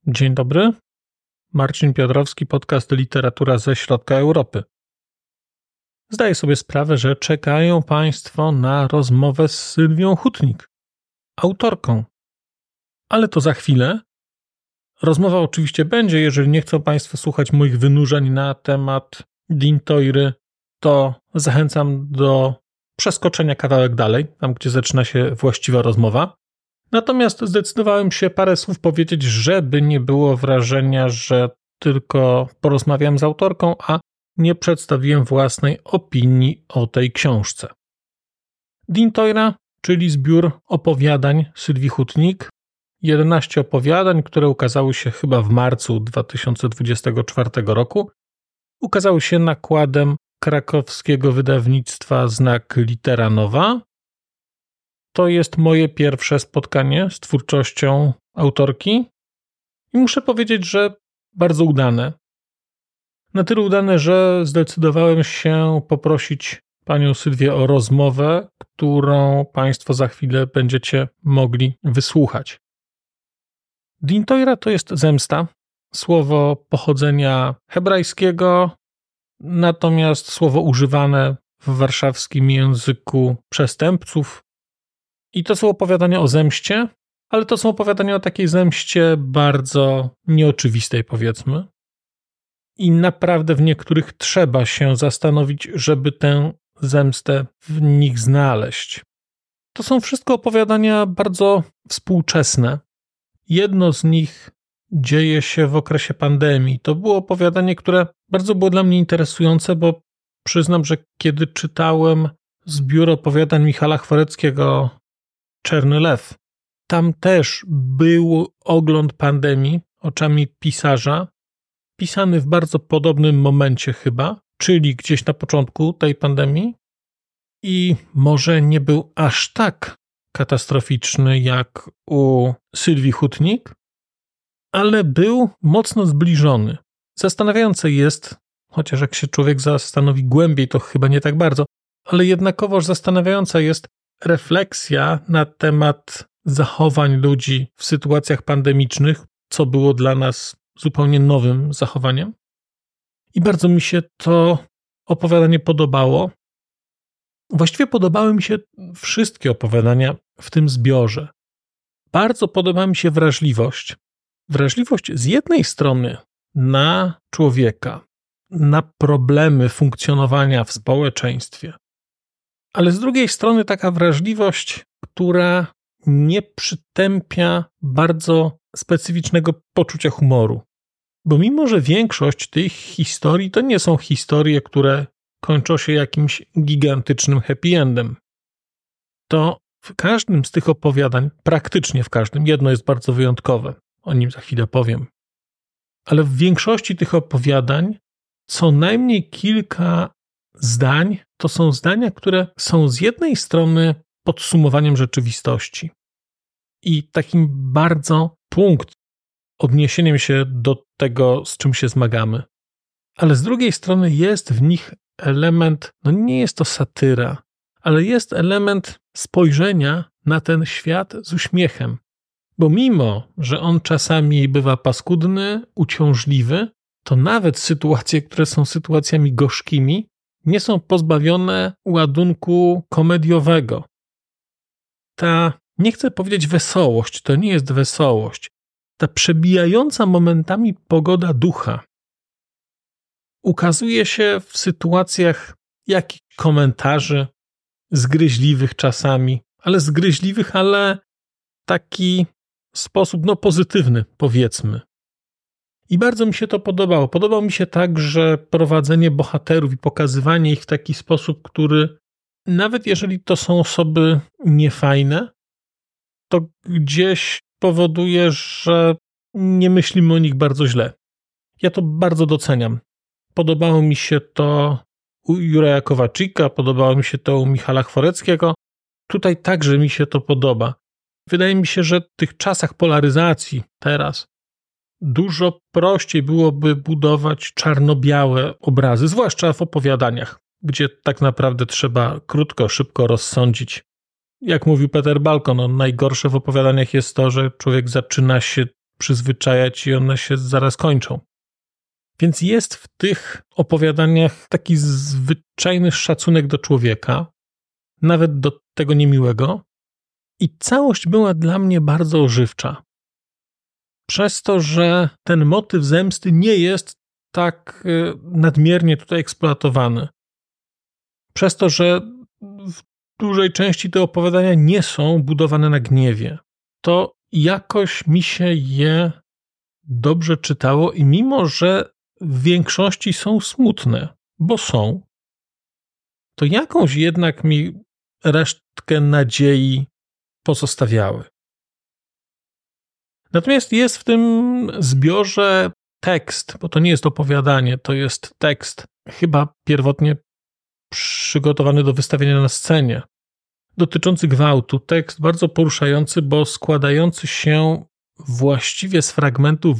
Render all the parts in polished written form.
Dzień dobry, Marcin Piotrowski, podcast Literatura ze Środka Europy. Zdaję sobie sprawę, że czekają Państwo na rozmowę z Sylwią Hutnik, autorką. Ale to za chwilę. Rozmowa oczywiście będzie, jeżeli nie chcą Państwo słuchać moich wynurzeń na temat Dintoiry, to zachęcam do przeskoczenia kawałek dalej, tam gdzie zaczyna się właściwa rozmowa. Natomiast zdecydowałem się parę słów powiedzieć, żeby nie było wrażenia, że tylko porozmawiałem z autorką, a nie przedstawiłem własnej opinii o tej książce. Dintoira, czyli zbiór opowiadań Sylwii Hutnik, 11 opowiadań, które ukazały się chyba w marcu 2024 roku, ukazały się nakładem krakowskiego wydawnictwa Znak Litera Nowa. To jest moje pierwsze spotkanie z twórczością autorki i muszę powiedzieć, że bardzo udane. Na tyle udane, że zdecydowałem się poprosić panią Sylwię o rozmowę, którą Państwo za chwilę będziecie mogli wysłuchać. Dintoira to jest zemsta, słowo pochodzenia hebrajskiego, natomiast słowo używane w warszawskim języku przestępców. I to są opowiadania o zemście, ale to są opowiadania o takiej zemście bardzo nieoczywistej, powiedzmy. I naprawdę w niektórych trzeba się zastanowić, żeby tę zemstę w nich znaleźć. To są wszystko opowiadania bardzo współczesne. Jedno z nich dzieje się w okresie pandemii. To było opowiadanie, które bardzo było dla mnie interesujące, bo przyznam, że kiedy czytałem zbiór opowiadań Michala Chworeckiego Czerny Lew, tam też był ogląd pandemii oczami pisarza, pisany w bardzo podobnym momencie chyba, czyli gdzieś na początku tej pandemii i może nie był aż tak katastroficzny jak u Sylwii Hutnik, ale był mocno zbliżony. Zastanawiające jest, chociaż jak się człowiek zastanowi głębiej, to chyba nie tak bardzo, ale jednakowoż zastanawiająca jest refleksja na temat zachowań ludzi w sytuacjach pandemicznych, co było dla nas zupełnie nowym zachowaniem. I bardzo mi się to opowiadanie podobało. Właściwie podobały mi się wszystkie opowiadania w tym zbiorze. Bardzo podoba mi się wrażliwość. Wrażliwość z jednej strony na człowieka, na problemy funkcjonowania w społeczeństwie, ale z drugiej strony taka wrażliwość, która nie przytępia bardzo specyficznego poczucia humoru. Bo mimo, że większość tych historii to nie są historie, które kończą się jakimś gigantycznym happy endem, to w każdym z tych opowiadań, praktycznie w każdym, jedno jest bardzo wyjątkowe, o nim za chwilę powiem, ale w większości tych opowiadań co najmniej kilka zdań to są zdania, które są z jednej strony podsumowaniem rzeczywistości i takim bardzo odniesieniem się do tego, z czym się zmagamy. Ale z drugiej strony jest w nich element, nie jest to satyra, ale jest element spojrzenia na ten świat z uśmiechem. Bo mimo, że on czasami bywa paskudny, uciążliwy, to nawet sytuacje, które są sytuacjami gorzkimi, nie są pozbawione ładunku komediowego. Nie chcę powiedzieć wesołość, to nie jest wesołość. Ta przebijająca momentami pogoda ducha ukazuje się w sytuacjach jakichś komentarzy, zgryźliwych czasami, ale taki sposób, pozytywny, powiedzmy. I bardzo mi się to podobało. Podobało mi się także prowadzenie bohaterów i pokazywanie ich w taki sposób, który nawet jeżeli to są osoby niefajne, to gdzieś powoduje, że nie myślimy o nich bardzo źle. Ja to bardzo doceniam. Podobało mi się to u Juraja Kowaczyka, podobało mi się to u Michala Chworeckiego. Tutaj także mi się to podoba. Wydaje mi się, że w tych czasach polaryzacji teraz dużo prościej byłoby budować czarno-białe obrazy, zwłaszcza w opowiadaniach, gdzie tak naprawdę trzeba krótko, szybko rozsądzić. Jak mówił Peter Balkon, najgorsze w opowiadaniach jest to, że człowiek zaczyna się przyzwyczajać i one się zaraz kończą. Więc jest w tych opowiadaniach taki zwyczajny szacunek do człowieka, nawet do tego niemiłego, i całość była dla mnie bardzo ożywcza. Przez to, że ten motyw zemsty nie jest tak nadmiernie tutaj eksploatowany. Przez to, że w dużej części te opowiadania nie są budowane na gniewie, to jakoś mi się je dobrze czytało i mimo, że w większości są smutne, bo są, to jakąś jednak mi resztkę nadziei pozostawiały. Natomiast jest w tym zbiorze tekst, bo to nie jest opowiadanie, to jest tekst, chyba pierwotnie przygotowany do wystawienia na scenie, dotyczący gwałtu. Tekst bardzo poruszający, bo składający się właściwie z fragmentów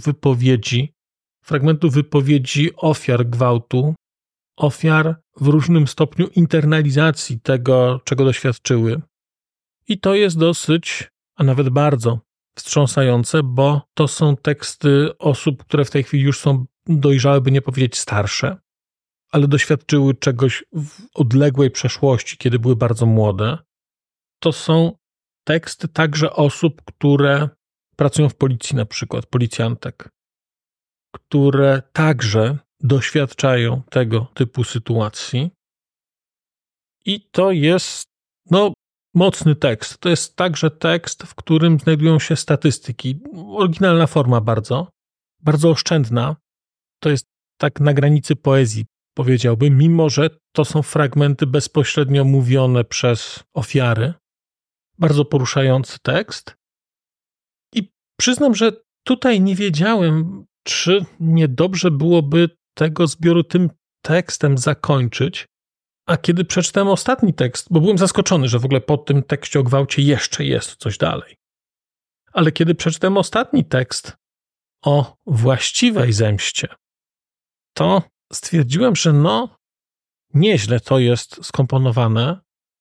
wypowiedzi ofiar gwałtu, ofiar w różnym stopniu internalizacji tego, czego doświadczyły. I to jest dosyć, a nawet bardzo wstrząsające, bo to są teksty osób, które w tej chwili już są dojrzałe, by nie powiedzieć starsze, ale doświadczyły czegoś w odległej przeszłości, kiedy były bardzo młode. To są teksty także osób, które pracują w policji, na przykład policjantek, które także doświadczają tego typu sytuacji. I to jest, mocny tekst. To jest także tekst, w którym znajdują się statystyki. Oryginalna forma bardzo, bardzo oszczędna. To jest tak na granicy poezji, powiedziałbym, mimo że to są fragmenty bezpośrednio mówione przez ofiary. Bardzo poruszający tekst. I przyznam, że tutaj nie wiedziałem, czy niedobrze byłoby tego zbioru tym tekstem zakończyć. A kiedy przeczytałem ostatni tekst, bo byłem zaskoczony, że w ogóle po tym tekście o gwałcie jeszcze jest coś dalej. Ale kiedy przeczytałem ostatni tekst o właściwej zemście, to stwierdziłem, że nieźle to jest skomponowane,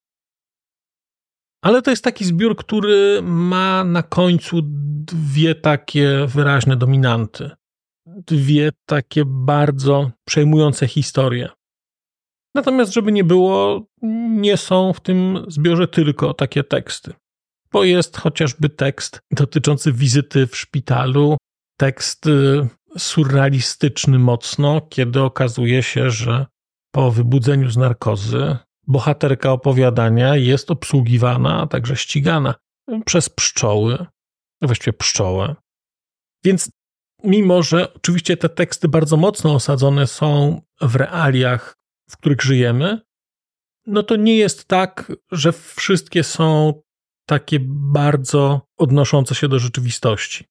ale to jest taki zbiór, który ma na końcu dwie takie wyraźne dominanty. Dwie takie bardzo przejmujące historie. Natomiast, żeby nie było, nie są w tym zbiorze tylko takie teksty. Bo jest chociażby tekst dotyczący wizyty w szpitalu, tekst surrealistyczny mocno, kiedy okazuje się, że po wybudzeniu z narkozy bohaterka opowiadania jest obsługiwana, a także ścigana przez pszczoły, właściwie pszczołę. Więc mimo, że oczywiście te teksty bardzo mocno osadzone są w realiach, w których żyjemy, to nie jest tak, że wszystkie są takie bardzo odnoszące się do rzeczywistości.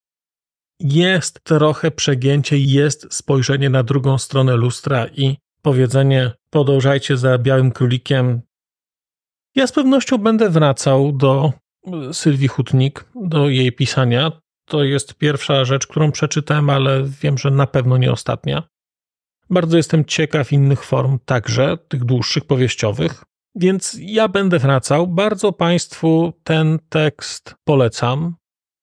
Jest trochę przegięcie, jest spojrzenie na drugą stronę lustra i powiedzenie: podążajcie za białym królikiem. Ja z pewnością będę wracał do Sylwii Hutnik, do jej pisania. To jest pierwsza rzecz, którą przeczytałem, ale wiem, że na pewno nie ostatnia. Bardzo jestem ciekaw innych form, także tych dłuższych, powieściowych, więc ja będę wracał. Bardzo Państwu ten tekst polecam.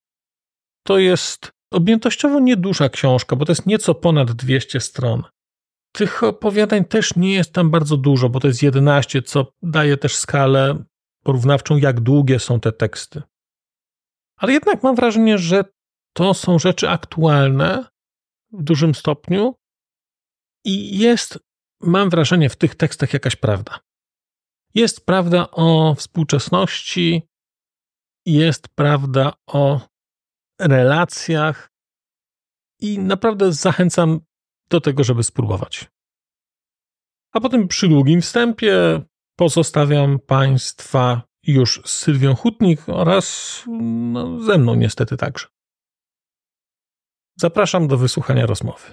To jest objętościowo nieduża książka, bo to jest nieco ponad 200 stron. Tych opowiadań też nie jest tam bardzo dużo, bo to jest 11, co daje też skalę porównawczą, jak długie są te teksty. Ale jednak mam wrażenie, że to są rzeczy aktualne w dużym stopniu i jest, mam wrażenie, w tych tekstach jakaś prawda. Jest prawda o współczesności, jest prawda o relacjach i naprawdę zachęcam do tego, żeby spróbować. A potem przy długim wstępie pozostawiam Państwa już z Sylwią Hutnik oraz ze mną niestety także. Zapraszam do wysłuchania rozmowy.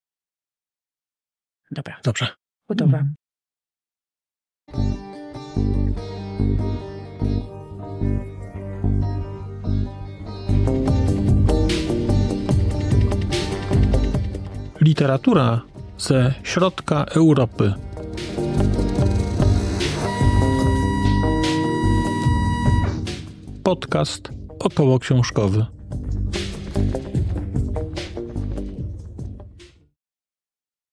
Dobra. Dobrze. Gotowa. Literatura ze środka Europy. Podcast okołoksiążkowy.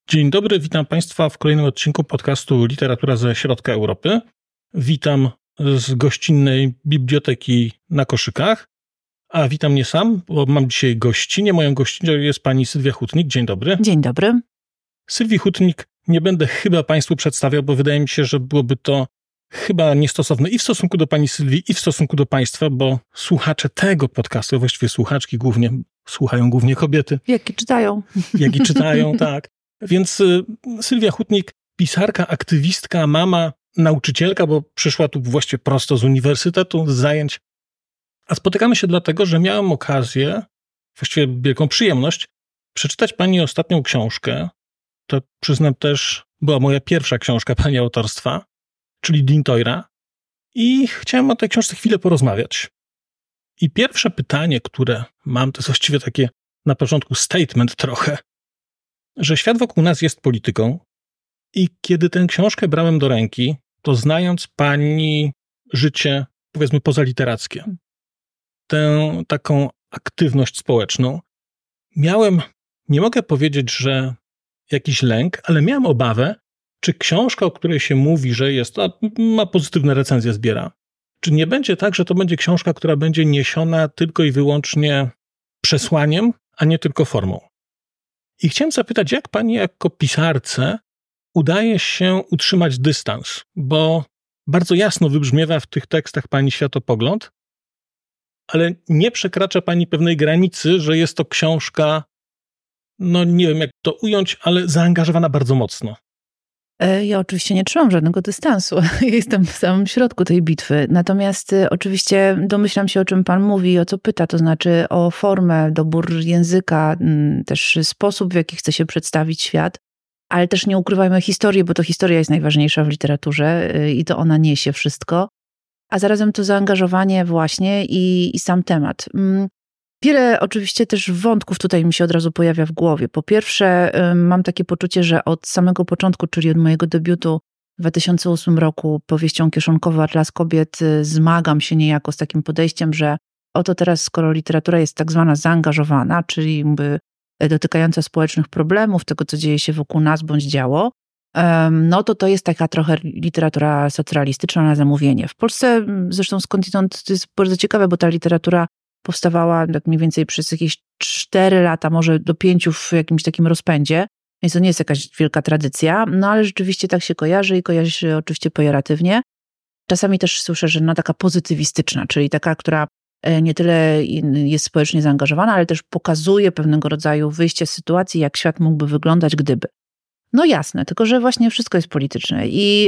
Dzień dobry, witam Państwa w kolejnym odcinku podcastu Literatura ze Środka Europy. Witam z gościnnej biblioteki na Koszykach, a witam nie sam, bo mam dzisiaj gościnę. Moją gościnią jest pani Sylwia Hutnik. Dzień dobry. Dzień dobry. Sylwii Hutnik nie będę chyba Państwu przedstawiał, bo wydaje mi się, że byłoby to chyba niestosowne i w stosunku do pani Sylwii, i w stosunku do Państwa, bo słuchacze tego podcastu, właściwie słuchaczki słuchają głównie kobiety. Jak i czytają, tak. Więc Sylwia Hutnik, pisarka, aktywistka, mama, nauczycielka, bo przyszła tu właściwie prosto z uniwersytetu, z zajęć. A spotykamy się dlatego, że miałem okazję, właściwie wielką przyjemność, przeczytać pani ostatnią książkę. To przyznam też była moja pierwsza książka pani autorstwa, czyli Dintoira. I chciałem o tej książce chwilę porozmawiać. I pierwsze pytanie, które mam, to jest właściwie takie na początku statement trochę, że świat wokół nas jest polityką i kiedy tę książkę brałem do ręki, to znając pani życie, powiedzmy, pozaliterackie, tę taką aktywność społeczną, miałem, nie mogę powiedzieć, że jakiś lęk, ale miałem obawę, czy książka, o której się mówi, że jest, ma pozytywne recenzje, zbiera, czy nie będzie tak, że to będzie książka, która będzie niesiona tylko i wyłącznie przesłaniem, a nie tylko formą. I chciałem zapytać, jak pani jako pisarce udaje się utrzymać dystans, bo bardzo jasno wybrzmiewa w tych tekstach pani światopogląd, ale nie przekracza pani pewnej granicy, że jest to książka, no nie wiem jak to ująć, ale zaangażowana bardzo mocno. Ja oczywiście nie trzymam żadnego dystansu. Jestem w samym środku tej bitwy. Natomiast oczywiście domyślam się, o czym pan mówi, o co pyta, to znaczy o formę, dobór języka, też sposób, w jaki chce się przedstawić świat, ale też nie ukrywajmy historii, bo to historia jest najważniejsza w literaturze i to ona niesie wszystko, a zarazem to zaangażowanie właśnie i sam temat. Wiele oczywiście też wątków tutaj mi się od razu pojawia w głowie. Po pierwsze, mam takie poczucie, że od samego początku, czyli od mojego debiutu w 2008 roku powieścią Kieszonkowy Atlas Kobiet, zmagam się niejako z takim podejściem, że oto teraz, skoro literatura jest tak zwana zaangażowana, czyli jakby dotykająca społecznych problemów, tego, co dzieje się wokół nas bądź działo, no to jest taka trochę literatura socrealistyczna na zamówienie. W Polsce zresztą skądinąd to jest bardzo ciekawe, bo ta literatura powstawała tak mniej więcej przez jakieś 4 lata, może do 5 w jakimś takim rozpędzie, więc to nie jest jakaś wielka tradycja, no ale rzeczywiście tak się kojarzy i kojarzy się oczywiście pejoratywnie. Czasami też słyszę, że taka pozytywistyczna, czyli taka, która nie tyle jest społecznie zaangażowana, ale też pokazuje pewnego rodzaju wyjście z sytuacji, jak świat mógłby wyglądać, gdyby. No jasne, tylko że właśnie wszystko jest polityczne i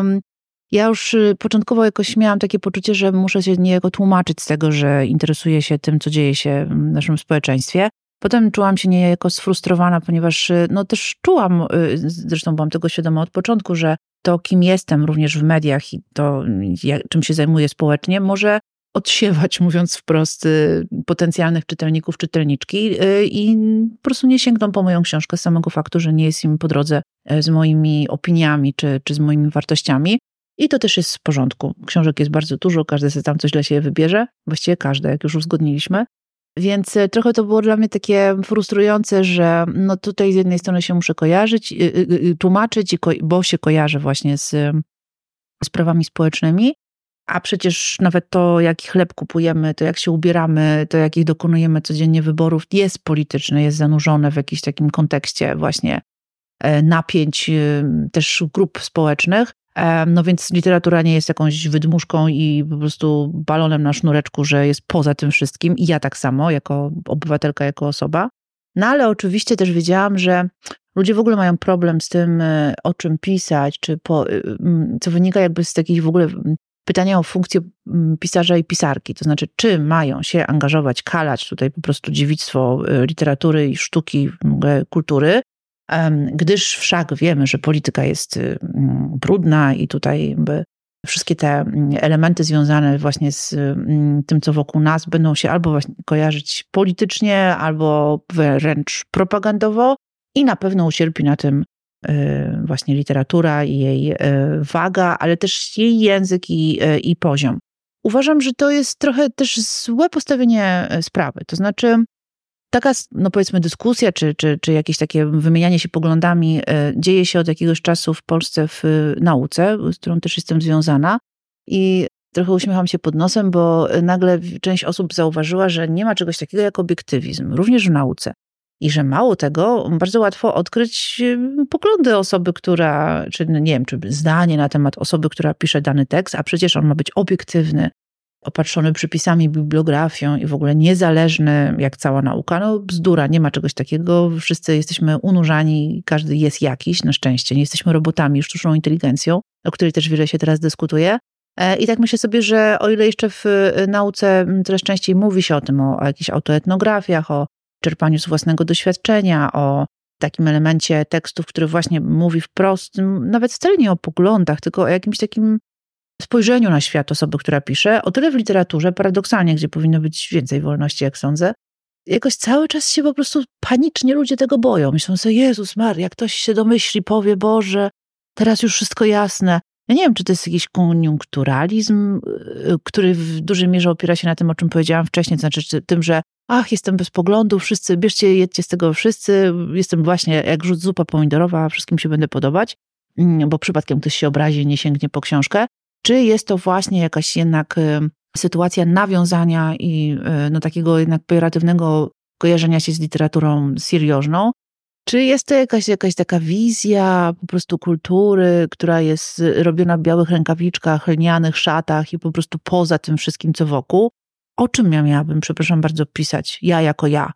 ja już początkowo jakoś miałam takie poczucie, że muszę się niejako tłumaczyć z tego, że interesuję się tym, co dzieje się w naszym społeczeństwie. Potem czułam się niejako sfrustrowana, ponieważ no też czułam, zresztą byłam tego świadoma od początku, że to, kim jestem również w mediach i to, czym się zajmuję społecznie, może odsiewać, mówiąc wprost, potencjalnych czytelników, czytelniczki i po prostu nie sięgną po moją książkę z samego faktu, że nie jest im po drodze z moimi opiniami czy z moimi wartościami. I to też jest w porządku. Książek jest bardzo dużo, każdy sobie tam coś dla siebie wybierze. Właściwie każde, jak już uzgodniliśmy. Więc trochę to było dla mnie takie frustrujące, że no tutaj z jednej strony się muszę tłumaczyć, bo się kojarzę właśnie z sprawami społecznymi, a przecież nawet to, jaki chleb kupujemy, to jak się ubieramy, to jakich dokonujemy codziennie wyborów, jest polityczne, jest zanurzone w jakimś takim kontekście właśnie napięć też grup społecznych. No więc literatura nie jest jakąś wydmuszką i po prostu balonem na sznureczku, że jest poza tym wszystkim i ja tak samo, jako obywatelka, jako osoba. No ale oczywiście też wiedziałam, że ludzie w ogóle mają problem z tym, o czym pisać, co wynika jakby z takich w ogóle pytania o funkcję pisarza i pisarki. To znaczy, czy mają się angażować, kalać tutaj po prostu dziewictwo literatury i sztuki, kultury, gdyż wszak wiemy, że polityka jest brudna i tutaj jakby wszystkie te elementy związane właśnie z tym, co wokół nas, będą się albo właśnie kojarzyć politycznie, albo wręcz propagandowo i na pewno ucierpi na tym właśnie literatura i jej waga, ale też jej język i poziom. Uważam, że to jest trochę też złe postawienie sprawy. To znaczy, taka, no powiedzmy, dyskusja, czy jakieś takie wymienianie się poglądami dzieje się od jakiegoś czasu w Polsce w nauce, z którą też jestem związana. I trochę uśmiecham się pod nosem, bo nagle część osób zauważyła, że nie ma czegoś takiego jak obiektywizm, również w nauce. I że mało tego, bardzo łatwo odkryć poglądy osoby, która, czy nie wiem, czy zdanie na temat osoby, która pisze dany tekst, a przecież on ma być obiektywny, opatrzony przypisami, bibliografią i w ogóle niezależny jak cała nauka. No bzdura, nie ma czegoś takiego. Wszyscy jesteśmy unurzani, każdy jest jakiś, na szczęście. Nie jesteśmy robotami, sztuczną inteligencją, o której też wiele się teraz dyskutuje. I tak myślę sobie, że o ile jeszcze w nauce coraz częściej mówi się o tym, o jakichś autoetnografiach, o czerpaniu z własnego doświadczenia, o takim elemencie tekstów, który właśnie mówi wprost, nawet wcale nie o poglądach, tylko o jakimś takim spojrzeniu na świat osoby, która pisze, o tyle w literaturze, paradoksalnie, gdzie powinno być więcej wolności, jak sądzę, jakoś cały czas się po prostu panicznie ludzie tego boją. Myślą sobie, Jezus Maria, jak ktoś się domyśli, powie, Boże, teraz już wszystko jasne. Ja nie wiem, czy to jest jakiś koniunkturalizm, który w dużej mierze opiera się na tym, o czym powiedziałam wcześniej, to znaczy tym, że jestem bez poglądu, wszyscy, bierzcie, jedźcie z tego wszyscy, jestem właśnie jak zupa pomidorowa, wszystkim się będę podobać, bo przypadkiem ktoś się obrazi i nie sięgnie po książkę. Czy jest to właśnie jakaś jednak sytuacja nawiązania i no, takiego jednak pejoratywnego kojarzenia się z literaturą seriozną? Czy jest to jakaś taka wizja po prostu kultury, która jest robiona w białych rękawiczkach, lnianych szatach i po prostu poza tym wszystkim, co wokół? O czym ja miałabym, przepraszam bardzo, pisać? Ja jako ja.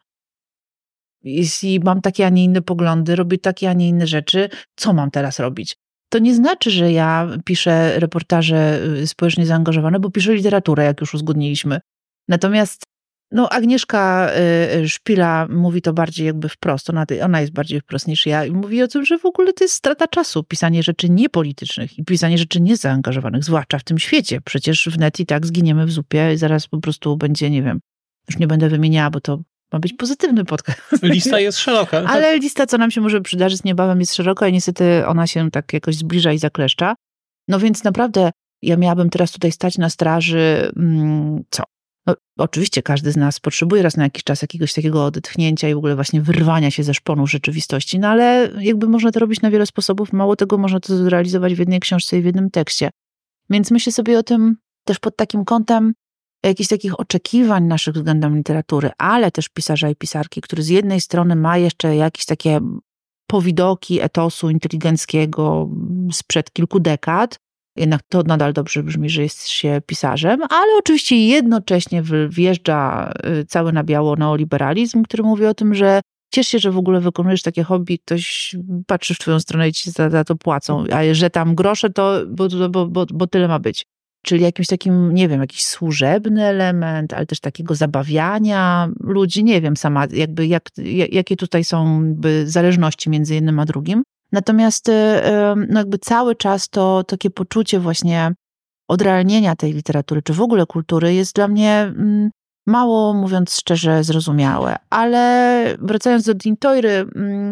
Jeśli mam takie, a nie inne poglądy, robię takie, a nie inne rzeczy, co mam teraz robić? To nie znaczy, że ja piszę reportaże społecznie zaangażowane, bo piszę literaturę, jak już uzgodniliśmy. Natomiast Agnieszka Szpila mówi to bardziej jakby wprost, ona jest bardziej wprost niż ja i mówi o tym, że w ogóle to jest strata czasu, pisanie rzeczy niepolitycznych i pisanie rzeczy niezaangażowanych, zwłaszcza w tym świecie. Przecież wnet i tak zginiemy w zupie i zaraz po prostu będzie, nie wiem, już nie będę wymieniała, bo to ma być pozytywny podcast. Lista jest szeroka. Ale lista, co nam się może przydarzyć niebawem, jest szeroka i niestety ona się tak jakoś zbliża i zakleszcza. No więc naprawdę ja miałabym teraz tutaj stać na straży, co? No, oczywiście każdy z nas potrzebuje raz na jakiś czas jakiegoś takiego odetchnięcia i w ogóle właśnie wyrwania się ze szponu rzeczywistości, no ale jakby można to robić na wiele sposobów, mało tego można to zrealizować w jednej książce i w jednym tekście. Więc myślę sobie o tym też pod takim kątem jakichś takich oczekiwań naszych względem literatury, ale też pisarza i pisarki, który z jednej strony ma jeszcze jakieś takie powidoki etosu inteligenckiego sprzed kilku dekad, jednak to nadal dobrze brzmi, że jest się pisarzem, ale oczywiście jednocześnie wjeżdża cały na biało neoliberalizm, który mówi o tym, że ciesz się, że w ogóle wykonujesz takie hobby, ktoś patrzy w twoją stronę i ci za to płacą, a że tam grosze to, bo tyle ma być. Czyli jakimś takim, nie wiem, jakiś służebny element, ale też takiego zabawiania ludzi, nie wiem sama jakby jakie tutaj są zależności między jednym a drugim. Natomiast no jakby cały czas to takie poczucie właśnie odrealnienia tej literatury, czy w ogóle kultury jest dla mnie mało, mówiąc szczerze, zrozumiałe. Ale wracając do Dintoiry,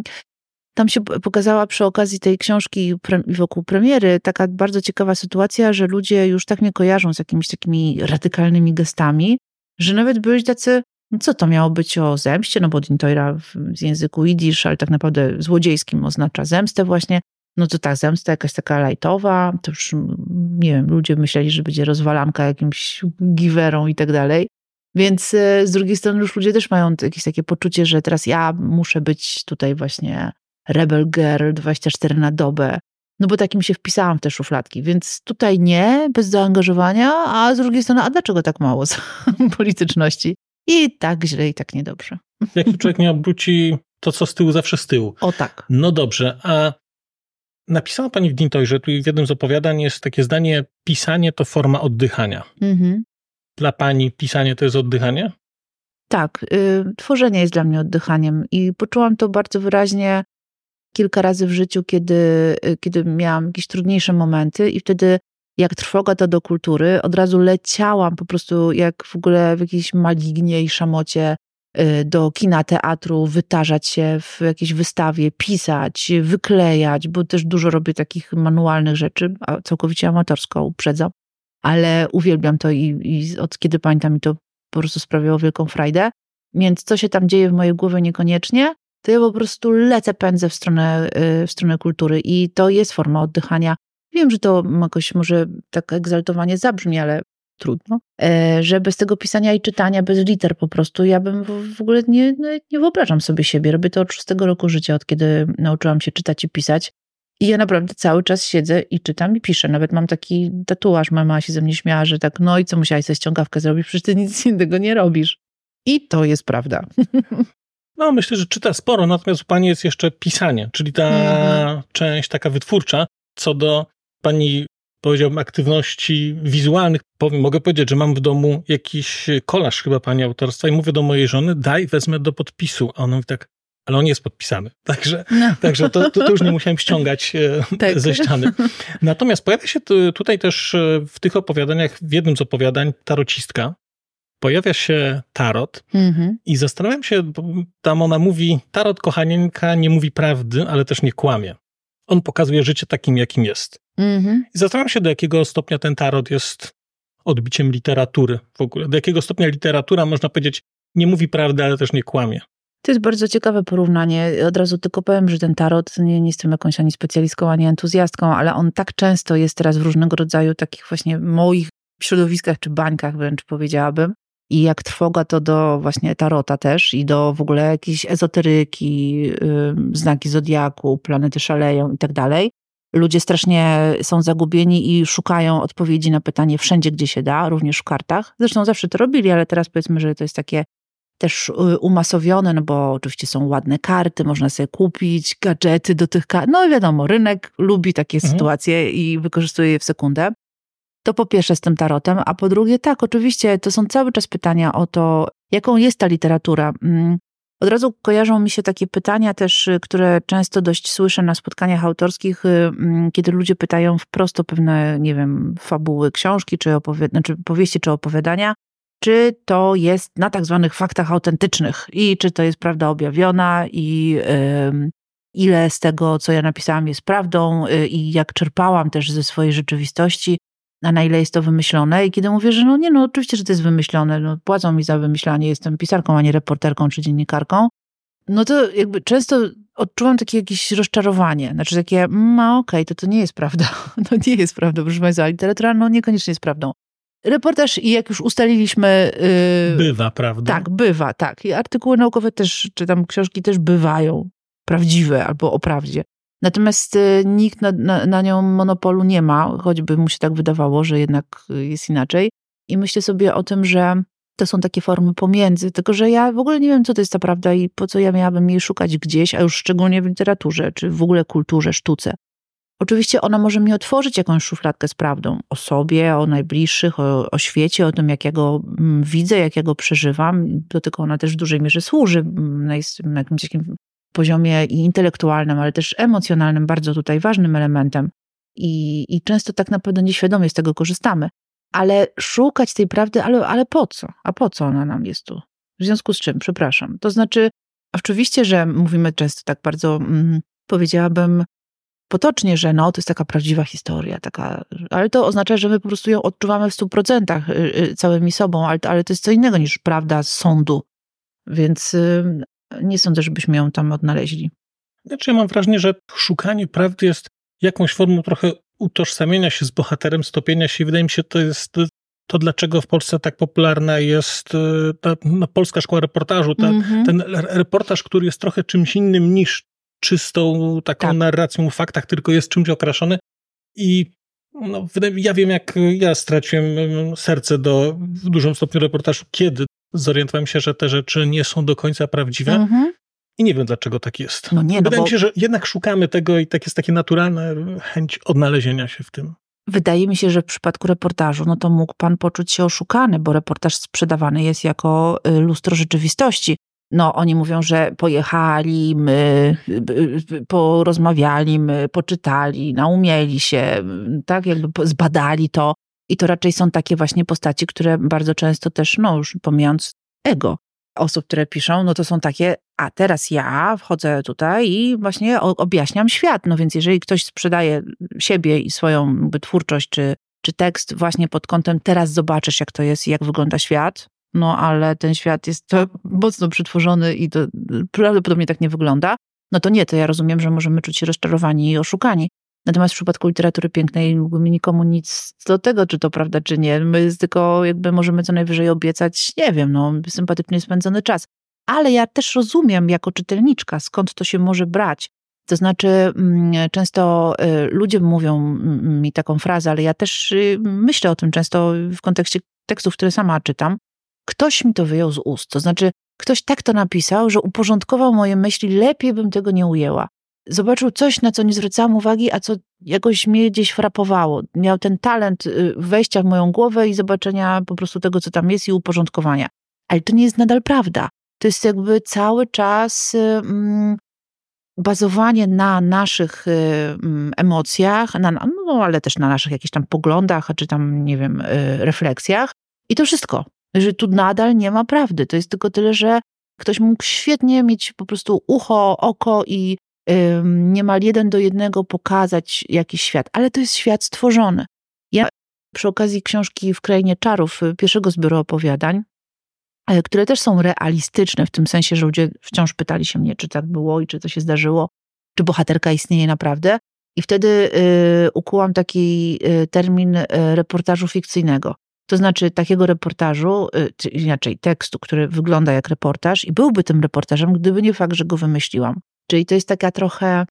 tam się pokazała przy okazji tej książki wokół premiery taka bardzo ciekawa sytuacja, że ludzie już tak mnie kojarzą z jakimiś takimi radykalnymi gestami, że nawet byli tacy, co to miało być o zemście, no bo Dintoira w języku jidysz, ale tak naprawdę złodziejskim oznacza zemstę właśnie, no to ta zemsta jakaś taka lajtowa, to już nie wiem, ludzie myśleli, że będzie rozwalanka jakimś giwerą i tak dalej. Więc z drugiej strony już ludzie też mają jakieś takie poczucie, że teraz ja muszę być tutaj właśnie rebel girl 24 na dobę, no bo takim się wpisałam w te szufladki, więc tutaj nie, bez zaangażowania, a z drugiej strony, a dlaczego tak mało polityczności? I tak źle, i tak niedobrze. Jak człowiek nie obróci to, co z tyłu, zawsze z tyłu. O tak. No dobrze, a napisała pani w Dintoirze, tu w jednym z opowiadań jest takie zdanie, pisanie to forma oddychania. Mhm. Dla pani pisanie to jest oddychanie? Tak, tworzenie jest dla mnie oddychaniem i poczułam to bardzo wyraźnie kilka razy w życiu, kiedy miałam jakieś trudniejsze momenty i wtedy jak trwoga to do kultury, od razu leciałam po prostu jak w ogóle w jakiejś malignie i szamocie do kina, teatru, wytarzać się w jakiejś wystawie, pisać, wyklejać, bo też dużo robię takich manualnych rzeczy, a całkowicie amatorsko, uprzedzam, ale uwielbiam to i od kiedy pamiętam mi to po prostu sprawiało wielką frajdę. Więc co się tam dzieje w mojej głowie niekoniecznie, to ja po prostu pędzę w stronę kultury i to jest forma oddychania. Wiem, że to jakoś może tak egzaltowanie zabrzmi, ale trudno. Że bez tego pisania i czytania, bez liter po prostu, ja bym w ogóle nie wyobrażam sobie siebie. Robię to od 6 roku życia, od kiedy nauczyłam się czytać i pisać. I ja naprawdę cały czas siedzę i czytam i piszę. Nawet mam taki tatuaż, mama się ze mnie śmiała, że tak, no i co, musiałaś sobie ściągawkę zrobić, przecież ty nic innego nie robisz. I to jest prawda. No, myślę, że czyta sporo, natomiast u pani jest jeszcze pisanie, czyli ta część taka wytwórcza. Co do pani, powiedziałbym, aktywności wizualnych, mogę powiedzieć, że mam w domu jakiś kolaż chyba pani autorstwa i mówię do mojej żony, wezmę do podpisu. A ona mówi tak, ale on jest podpisany. Także to już nie musiałem ściągać ze ściany. Natomiast pojawia się tutaj też w tych opowiadaniach, w jednym z opowiadań, tarocistka. Pojawia się tarot i zastanawiam się, bo tam ona mówi, tarot kochanieńka nie mówi prawdy, ale też nie kłamie. On pokazuje życie takim, jakim jest. I zastanawiam się, do jakiego stopnia ten tarot jest odbiciem literatury w ogóle. Do jakiego stopnia literatura, można powiedzieć, nie mówi prawdy, ale też nie kłamie. To jest bardzo ciekawe porównanie. Od razu tylko powiem, że ten tarot, nie jestem jakąś ani specjalistką, ani entuzjastką, ale on tak często jest teraz w różnego rodzaju takich właśnie moich środowiskach czy bańkach wręcz powiedziałabym. I jak trwoga to do właśnie tarota też i do w ogóle jakiejś ezoteryki, znaki zodiaku, planety szaleją i tak dalej. Ludzie strasznie są zagubieni i szukają odpowiedzi na pytanie wszędzie, gdzie się da, również w kartach. Zresztą zawsze to robili, ale teraz powiedzmy, że to jest takie też umasowione, no bo oczywiście są ładne karty, można sobie kupić gadżety do tych kart. No i wiadomo, rynek lubi takie sytuacje i wykorzystuje je w sekundę. To po pierwsze z tym tarotem, a po drugie tak, oczywiście to są cały czas pytania o to, jaką jest ta literatura. Od razu kojarzą mi się takie pytania też, które często dość słyszę na spotkaniach autorskich, kiedy ludzie pytają wprost o pewne, nie wiem, fabuły książki, czy powieści, czy opowiadania, czy to jest na tak zwanych faktach autentycznych i czy to jest prawda objawiona i ile z tego, co ja napisałam, jest prawdą i jak czerpałam też ze swojej rzeczywistości, a na ile jest to wymyślone. I kiedy mówię, że oczywiście, że to jest wymyślone, płacą mi za wymyślanie, jestem pisarką, a nie reporterką czy dziennikarką, no to jakby często odczuwam takie jakieś rozczarowanie. Znaczy takie, okej, to nie jest prawda. To nie jest prawda, proszę Państwa, literatura niekoniecznie jest prawdą. Reportaż i jak już ustaliliśmy... bywa, prawda? Tak, bywa, tak. I artykuły naukowe też, czy tam książki też bywają prawdziwe albo o prawdzie. Natomiast nikt na nią monopolu nie ma, choćby mu się tak wydawało, że jednak jest inaczej. I myślę sobie o tym, że to są takie formy pomiędzy, tylko że ja w ogóle nie wiem, co to jest ta prawda i po co ja miałabym jej szukać gdzieś, a już szczególnie w literaturze, czy w ogóle kulturze, sztuce. Oczywiście ona może mi otworzyć jakąś szufladkę z prawdą o sobie, o najbliższych, o świecie, o tym, jak ja go widzę, jak ja go przeżywam. Do tego ona też w dużej mierze służy na jakimś takim poziomie i intelektualnym, ale też emocjonalnym, bardzo tutaj ważnym elementem. I często tak naprawdę nieświadomie z tego korzystamy. Ale szukać tej prawdy, ale po co? A po co ona nam jest tu? W związku z czym? Przepraszam. To znaczy, oczywiście, że mówimy często tak bardzo, powiedziałabym, potocznie, że to jest taka prawdziwa historia, ale to oznacza, że my po prostu ją odczuwamy w 100% całymi sobą, ale to jest co innego niż prawda z sądu. Więc nie sądzę, żebyśmy ją tam odnaleźli. Znaczy ja mam wrażenie, że szukanie prawdy jest jakąś formą trochę utożsamienia się z bohaterem, stopienia się. Wydaje mi się, to jest to, dlaczego w Polsce tak popularna jest ta polska szkoła reportażu. Ten reportaż, który jest trochę czymś innym niż czystą taką narracją o faktach, tylko jest czymś okraszony. I ja wiem, jak ja straciłem serce w dużym stopniu reportażu, kiedy zorientowałem się, że te rzeczy nie są do końca prawdziwe. I nie wiem, dlaczego tak jest. Wydaje mi się, że jednak szukamy tego i tak jest takie naturalne chęć odnalezienia się w tym. Wydaje mi się, że w przypadku reportażu, to mógł pan poczuć się oszukany, bo reportaż sprzedawany jest jako lustro rzeczywistości. Oni mówią, że pojechali, my porozmawiali, my poczytali, naumieli się, tak jakby zbadali to. I to raczej są takie właśnie postaci, które bardzo często też, już pomijając ego osób, które piszą, to są takie, a teraz ja wchodzę tutaj i właśnie objaśniam świat. Więc jeżeli ktoś sprzedaje siebie i swoją twórczość czy tekst właśnie pod kątem teraz zobaczysz, jak to jest i jak wygląda świat, no ale ten świat jest to mocno przetworzony i to prawdopodobnie tak nie wygląda, no to nie, to ja rozumiem, że możemy czuć się rozczarowani i oszukani. Natomiast w przypadku literatury pięknej nikomu nic do tego, czy to prawda, czy nie. My tylko jakby możemy co najwyżej obiecać, nie wiem, no, sympatycznie spędzony czas. Ale ja też rozumiem jako czytelniczka, skąd to się może brać. To znaczy, często ludzie mówią mi taką frazę, ale ja też myślę o tym często w kontekście tekstów, które sama czytam. Ktoś mi to wyjął z ust. To znaczy, ktoś tak to napisał, że uporządkował moje myśli, lepiej bym tego nie ujęła. Zobaczył coś, na co nie zwracałam uwagi, a co jakoś mnie gdzieś frapowało. Miał ten talent wejścia w moją głowę i zobaczenia po prostu tego, co tam jest i uporządkowania. Ale to nie jest nadal prawda. To jest jakby cały czas bazowanie na naszych emocjach, no ale też na naszych jakichś tam poglądach, czy tam, nie wiem, refleksjach. I to wszystko. Że tu nadal nie ma prawdy. To jest tylko tyle, że ktoś mógł świetnie mieć po prostu ucho, oko i niemal 1:1 pokazać jakiś świat. Ale to jest świat stworzony. Ja przy okazji książki W Krainie Czarów, pierwszego zbioru opowiadań, które też są realistyczne w tym sensie, że ludzie wciąż pytali się mnie, czy tak było i czy to się zdarzyło, czy bohaterka istnieje naprawdę. I wtedy ukułam taki termin reportażu fikcyjnego. To znaczy takiego reportażu, czy inaczej tekstu, który wygląda jak reportaż i byłby tym reportażem, gdyby nie fakt, że go wymyśliłam. Czyli to jest taka trochę,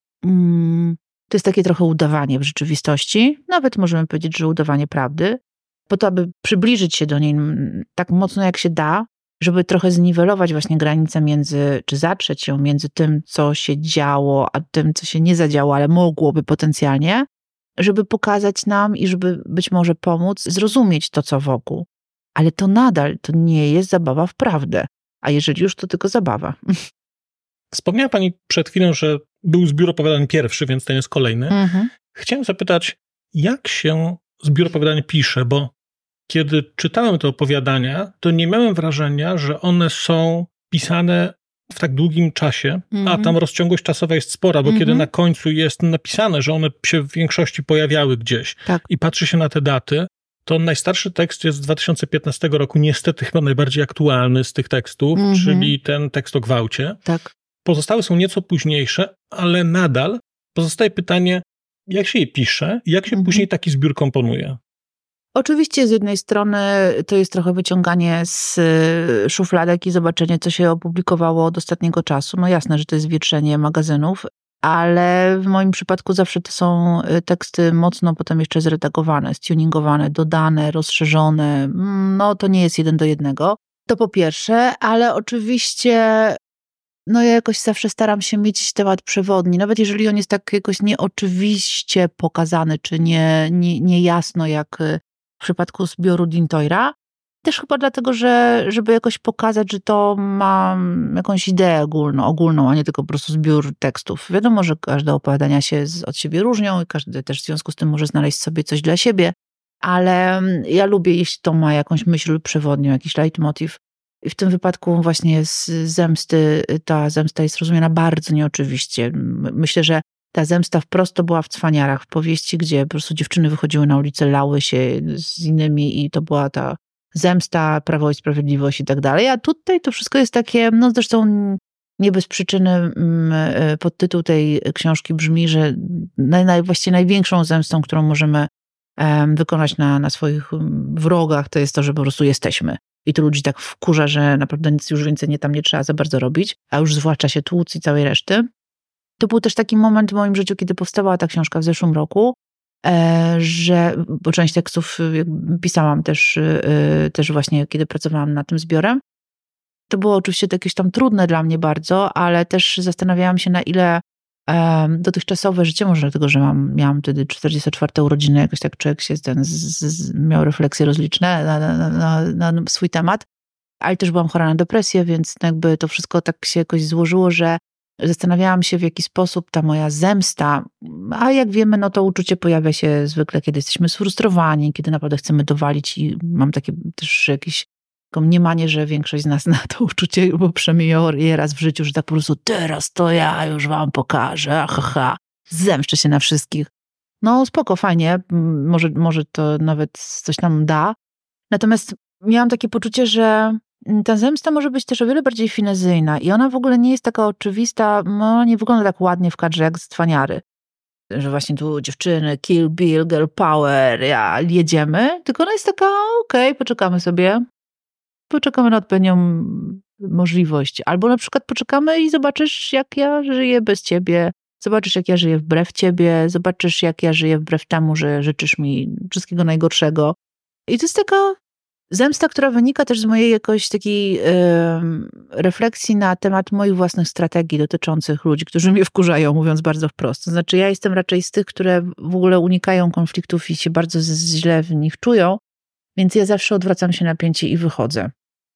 to jest takie trochę udawanie w rzeczywistości, nawet możemy powiedzieć, że udawanie prawdy, po to, aby przybliżyć się do niej tak mocno jak się da, żeby trochę zniwelować właśnie granicę między, czy zatrzeć ją między tym, co się działo, a tym, co się nie zadziało, ale mogłoby potencjalnie, żeby pokazać nam i żeby być może pomóc zrozumieć to, co wokół. Ale to nadal, to nie jest zabawa w prawdę. A jeżeli już, to tylko zabawa. Wspomniała pani przed chwilą, że był zbiór opowiadań pierwszy, więc ten jest kolejny. Chciałem zapytać, jak się zbiór opowiadań pisze, bo kiedy czytałem te opowiadania, to nie miałem wrażenia, że one są pisane w tak długim czasie, a tam rozciągłość czasowa jest spora, bo kiedy na końcu jest napisane, że one się w większości pojawiały gdzieś i patrzy się na te daty, to najstarszy tekst jest z 2015 roku, niestety chyba najbardziej aktualny z tych tekstów, czyli ten tekst o gwałcie. Tak. Pozostałe są nieco późniejsze, ale nadal pozostaje pytanie, jak się je pisze i jak się później taki zbiór komponuje. Oczywiście z jednej strony to jest trochę wyciąganie z szufladek i zobaczenie, co się opublikowało od ostatniego czasu. No jasne, że to jest wietrzenie magazynów, ale w moim przypadku zawsze to są teksty mocno potem jeszcze zredagowane, stuningowane, dodane, rozszerzone. No to nie jest 1:1. To po pierwsze, ale oczywiście no ja jakoś zawsze staram się mieć temat przewodni, nawet jeżeli on jest tak jakoś nieoczywiście pokazany, czy nie jasno jak w przypadku zbioru Dintoira. Też chyba dlatego, że żeby jakoś pokazać, że to ma jakąś ideę ogólną, a nie tylko po prostu zbiór tekstów. Wiadomo, że każde opowiadania się od siebie różnią i każdy też w związku z tym może znaleźć sobie coś dla siebie, ale ja lubię, jeśli to ma jakąś myśl przewodnią, jakiś leitmotiv. I w tym wypadku właśnie z zemsty, ta zemsta jest rozumiana bardzo nieoczywiście. Myślę, że ta zemsta wprost to była w Cwaniarach, w powieści, gdzie po prostu dziewczyny wychodziły na ulicę, lały się z innymi i to była ta zemsta, Prawo i Sprawiedliwość i tak dalej. A tutaj to wszystko jest takie, no zresztą nie bez przyczyny podtytuł tej książki brzmi, że właściwie największą zemstą, którą możemy wykonać na swoich wrogach, to jest to, że po prostu jesteśmy. I to ludzi tak wkurza, że naprawdę nic już więcej tam nie trzeba za bardzo robić, a już zwłaszcza się tłuc i całej reszty. To był też taki moment w moim życiu, kiedy powstawała ta książka w zeszłym roku, bo część tekstów pisałam też właśnie, kiedy pracowałam nad tym zbiorem. To było oczywiście jakieś tam trudne dla mnie bardzo, ale też zastanawiałam się, na ile dotychczasowe życie, może dlatego, że miałam wtedy 44 urodziny, jakoś tak człowiek się miał refleksje rozliczne na swój temat, ale też byłam chora na depresję, więc jakby to wszystko tak się jakoś złożyło, że zastanawiałam się, w jaki sposób ta moja zemsta, a jak wiemy, no to uczucie pojawia się zwykle, kiedy jesteśmy sfrustrowani, kiedy naprawdę chcemy dowalić i mam takie też jakieś mniemanie, że większość z nas na to uczucie, bo przemijało je raz w życiu, że tak po prostu teraz to ja już wam pokażę, zemszczę się na wszystkich. No spoko, fajnie, może to nawet coś nam da. Natomiast miałam takie poczucie, że ta zemsta może być też o wiele bardziej finezyjna i ona w ogóle nie jest taka oczywista, no nie wygląda tak ładnie w kadrze jak z Cwaniary. Że właśnie tu dziewczyny, kill bill, girl power, jedziemy, tylko ona jest taka, okej, poczekamy sobie, poczekamy na odpowiednią możliwość. Albo na przykład poczekamy i zobaczysz, jak ja żyję bez ciebie, zobaczysz, jak ja żyję wbrew ciebie, zobaczysz, jak ja żyję wbrew temu, że życzysz mi wszystkiego najgorszego. I to jest taka zemsta, która wynika też z mojej jakoś takiej refleksji na temat moich własnych strategii dotyczących ludzi, którzy mnie wkurzają, mówiąc bardzo wprost. To znaczy ja jestem raczej z tych, które w ogóle unikają konfliktów i się bardzo źle w nich czują, więc ja zawsze odwracam się napięcie i wychodzę.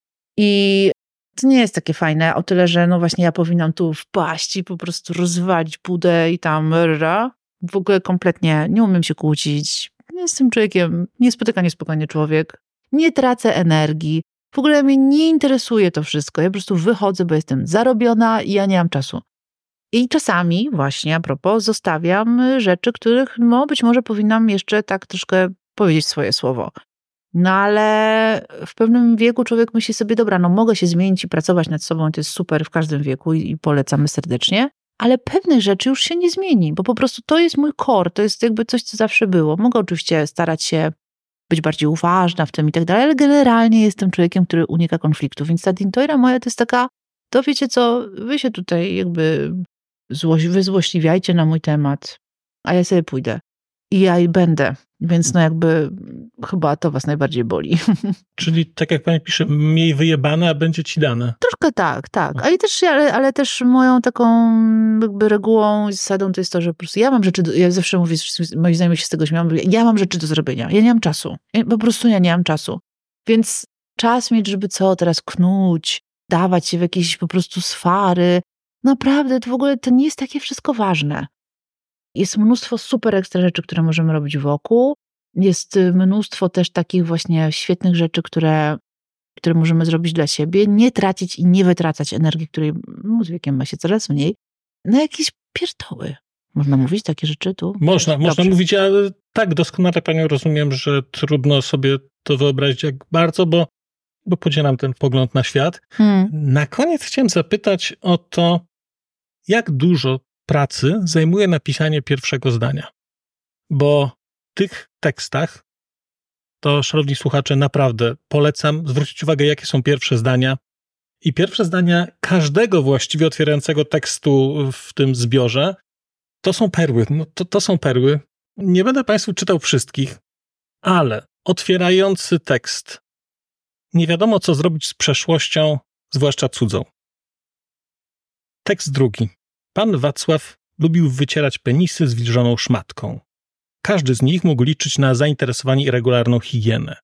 I to nie jest takie fajne, o tyle, że no właśnie ja powinnam tu wpaść i po prostu rozwalić budę i tam w ogóle kompletnie nie umiem się kłócić. Jestem człowiekiem, niespotykanie spokojnie człowiek. Nie tracę energii. W ogóle mnie nie interesuje to wszystko. Ja po prostu wychodzę, bo jestem zarobiona i ja nie mam czasu. I czasami właśnie, a propos, zostawiam rzeczy, których być może powinnam jeszcze tak troszkę powiedzieć swoje słowo. No ale w pewnym wieku człowiek myśli sobie, dobra, no mogę się zmienić i pracować nad sobą, to jest super w każdym wieku i polecamy serdecznie, ale pewnych rzeczy już się nie zmieni, bo po prostu to jest mój core, to jest jakby coś, co zawsze było. Mogę oczywiście starać się być bardziej uważna w tym i tak dalej, ale generalnie jestem człowiekiem, który unika konfliktu, więc ta dintoira moja to jest taka, to wiecie co, wy się tutaj jakby wyzłośliwiajcie na mój temat, a ja sobie pójdę. I ja i będę, więc no jakby chyba to was najbardziej boli. Czyli tak jak pani pisze, mniej wyjebane, a będzie ci dane. Troszkę tak. Ale też moją taką jakby regułą i zasadą to jest to, że po prostu ja mam rzeczy, ja zawsze mówię, moi znajomi się z tego śmieją, ja mam rzeczy do zrobienia, ja nie mam czasu. Po prostu ja nie mam czasu. Więc czas mieć, żeby teraz knuć, dawać się w jakieś po prostu swary. Naprawdę, to w ogóle to nie jest takie wszystko ważne. Jest mnóstwo super ekstra rzeczy, które możemy robić wokół. Jest mnóstwo też takich właśnie świetnych rzeczy, które możemy zrobić dla siebie. Nie tracić i nie wytracać energii, której z wiekiem ma się coraz mniej, na jakieś pierdoły. Można mówić takie rzeczy tu? Można mówić, ale tak doskonale panią rozumiem, że trudno sobie to wyobrazić jak bardzo, bo podzielam ten pogląd na świat. Na koniec chciałem zapytać o to, jak dużo pracy zajmuje napisanie pierwszego zdania. Bo w tych tekstach, to szanowni słuchacze, naprawdę polecam zwrócić uwagę, jakie są pierwsze zdania. I pierwsze zdania każdego właściwie otwierającego tekstu w tym zbiorze to są perły. No to są perły. Nie będę państwu czytał wszystkich, ale otwierający tekst. Nie wiadomo, co zrobić z przeszłością, zwłaszcza cudzą. Tekst drugi. Pan Wacław lubił wycierać penisy zwilżoną szmatką. Każdy z nich mógł liczyć na zainteresowanie i regularną higienę.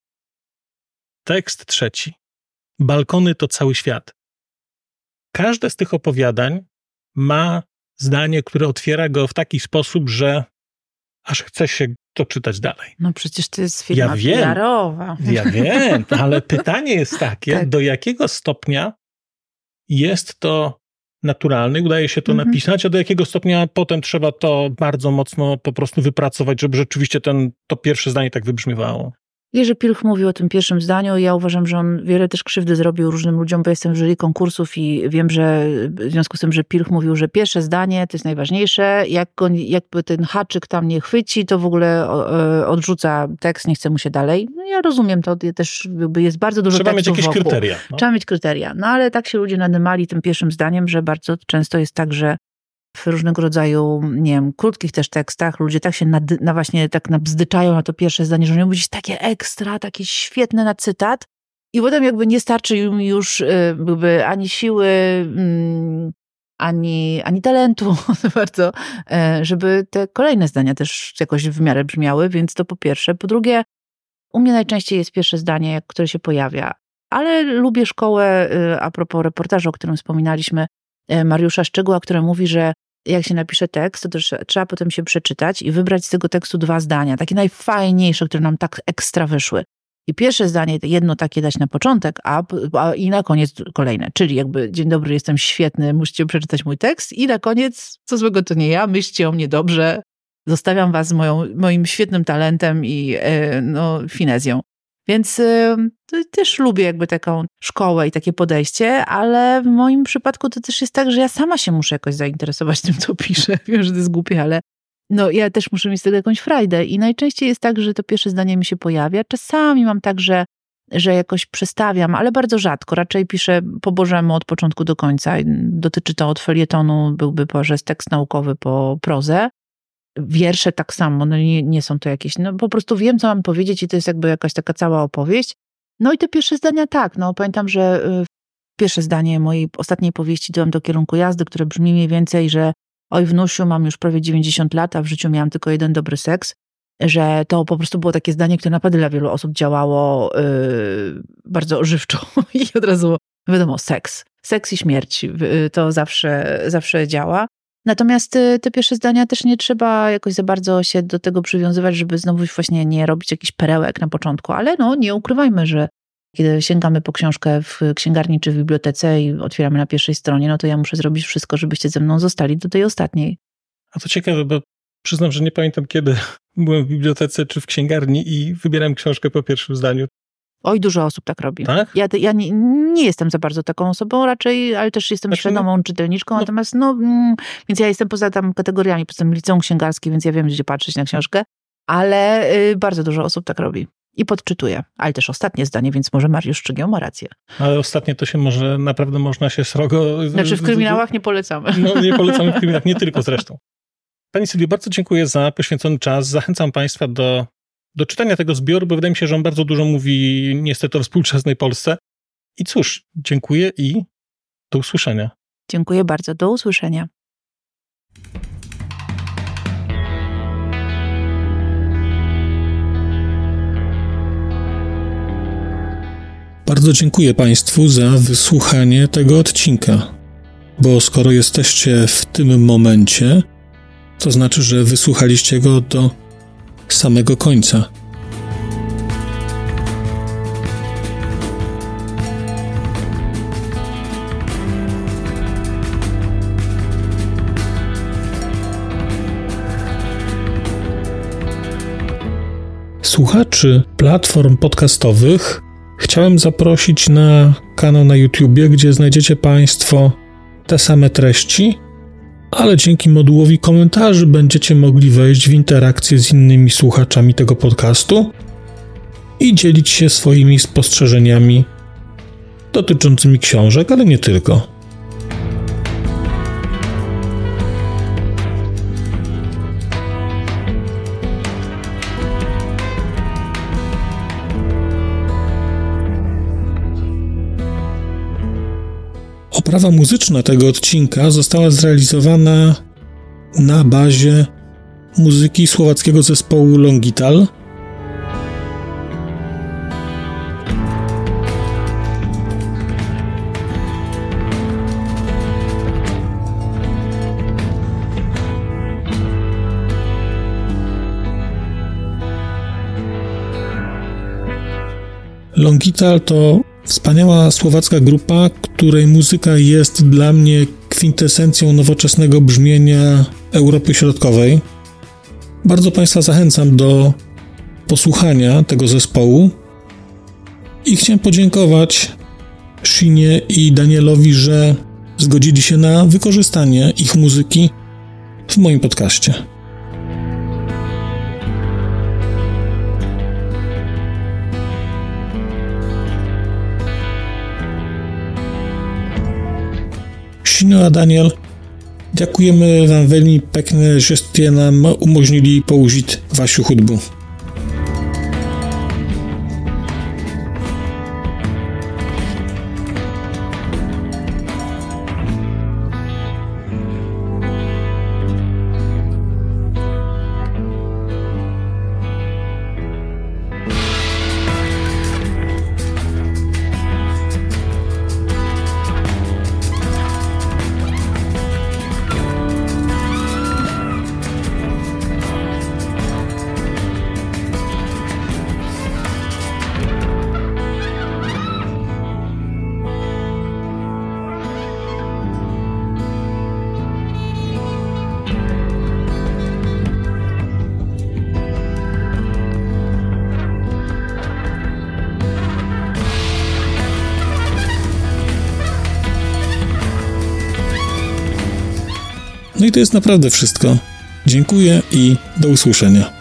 Tekst trzeci. Balkony to cały świat. Każde z tych opowiadań ma zdanie, które otwiera go w taki sposób, że aż chce się to czytać dalej. No przecież to jest firma PR-owa. Ja wiem, ale pytanie jest takie, tak. Do jakiego stopnia jest to naturalny, udaje się to napisać, a do jakiego stopnia potem trzeba to bardzo mocno po prostu wypracować, żeby rzeczywiście to pierwsze zdanie tak wybrzmiewało. Jerzy Pilch mówił o tym pierwszym zdaniu i ja uważam, że on wiele też krzywdy zrobił różnym ludziom, bo jestem w jury konkursów i wiem, że w związku z tym, że Pilch mówił, że pierwsze zdanie to jest najważniejsze, jakby ten haczyk tam nie chwyci, to w ogóle odrzuca tekst, nie chce mu się dalej. No ja rozumiem to, też jest bardzo dużo Trzeba tekstów mieć jakieś wokół. Kryteria. No. Trzeba mieć kryteria. No ale tak się ludzie nadymali tym pierwszym zdaniem, że bardzo często jest tak, że w różnego rodzaju, nie wiem, krótkich też tekstach ludzie tak się właśnie tak nabzdyczają na to pierwsze zdanie, że ono być takie ekstra, takie świetne na cytat i potem jakby nie starczy im już jakby ani siły, ani talentu bardzo, żeby te kolejne zdania też jakoś w miarę brzmiały, więc to po pierwsze. Po drugie, u mnie najczęściej jest pierwsze zdanie, które się pojawia, ale lubię szkołę, a propos reportażu, o którym wspominaliśmy, Mariusza Szczygła, który mówi, że jak się napisze tekst, to też trzeba potem się przeczytać i wybrać z tego tekstu 2 zdania, takie najfajniejsze, które nam tak ekstra wyszły. I pierwsze zdanie, jedno takie dać na początek, i na koniec kolejne. Czyli jakby dzień dobry, jestem świetny, musicie przeczytać mój tekst i na koniec, co złego to nie ja, myślcie o mnie dobrze, zostawiam was z moim świetnym talentem i finezją. Więc też lubię jakby taką szkołę i takie podejście, ale w moim przypadku to też jest tak, że ja sama się muszę jakoś zainteresować tym, co piszę. Wiem, że to jest głupie, ale no ja też muszę mieć z tego jakąś frajdę i najczęściej jest tak, że to pierwsze zdanie mi się pojawia. Czasami mam tak, że jakoś przestawiam, ale bardzo rzadko. Raczej piszę po bożemu od początku do końca. Dotyczy to od felietonu, byłby jest tekst naukowy po prozę. Wiersze tak samo, no nie są to jakieś, no po prostu wiem, co mam powiedzieć i to jest jakby jakaś taka cała opowieść. No i te pierwsze zdania tak, no pamiętam, że pierwsze zdanie mojej ostatniej powieści Tyłem do kierunku jazdy, które brzmi mniej więcej, że oj wnusiu, mam już prawie 90 lat, a w życiu miałam tylko jeden dobry seks, że to po prostu było takie zdanie, które naprawdę dla wielu osób działało bardzo ożywczo i od razu wiadomo, seks i śmierć, to zawsze działa. Natomiast te pierwsze zdania też nie trzeba jakoś za bardzo się do tego przywiązywać, żeby znowu właśnie nie robić jakichś perełek na początku, ale no nie ukrywajmy, że kiedy sięgamy po książkę w księgarni czy w bibliotece i otwieramy na pierwszej stronie, no to ja muszę zrobić wszystko, żebyście ze mną zostali do tej ostatniej. A to ciekawe, bo przyznam, że nie pamiętam, kiedy byłem w bibliotece czy w księgarni i wybierałem książkę po pierwszym zdaniu. Oj, dużo osób tak robi. Tak? Ja nie jestem za bardzo taką osobą raczej, ale też jestem świadomą czytelniczką, natomiast więc ja jestem poza tam kategoriami, poza tym liceum księgarskie, więc ja wiem, gdzie patrzeć na książkę, ale bardzo dużo osób tak robi i podczytuje. Ale też ostatnie zdanie, więc może Mariusz Szczygieł ma rację. Ale ostatnie to się naprawdę można się srogo... Znaczy w kryminałach nie polecamy. No nie polecamy w kryminałach, nie tylko zresztą. Pani Sylwio, bardzo dziękuję za poświęcony czas. Zachęcam Państwa do czytania tego zbioru, bo wydaje mi się, że on bardzo dużo mówi niestety o współczesnej Polsce. I cóż, dziękuję i do usłyszenia. Dziękuję bardzo, do usłyszenia. Bardzo dziękuję Państwu za wysłuchanie tego odcinka, bo skoro jesteście w tym momencie, to znaczy, że wysłuchaliście go do samego końca. Słuchaczy platform podcastowych chciałem zaprosić na kanał na YouTubie, gdzie znajdziecie Państwo te same treści, ale dzięki modułowi komentarzy będziecie mogli wejść w interakcję z innymi słuchaczami tego podcastu i dzielić się swoimi spostrzeżeniami dotyczącymi książek, ale nie tylko. Oprawa muzyczna tego odcinka została zrealizowana na bazie muzyki słowackiego zespołu Longital. Longital to wspaniała słowacka grupa, której muzyka jest dla mnie kwintesencją nowoczesnego brzmienia Europy Środkowej. Bardzo Państwa zachęcam do posłuchania tego zespołu i chciałem podziękować Shinie i Danielowi, że zgodzili się na wykorzystanie ich muzyki w moim podcaście. Shino a Daniel, ďakujeme vám veľmi pekne, že ste nám umožnili použiť vašu hudbu. No i to jest naprawdę wszystko. Dziękuję i do usłyszenia.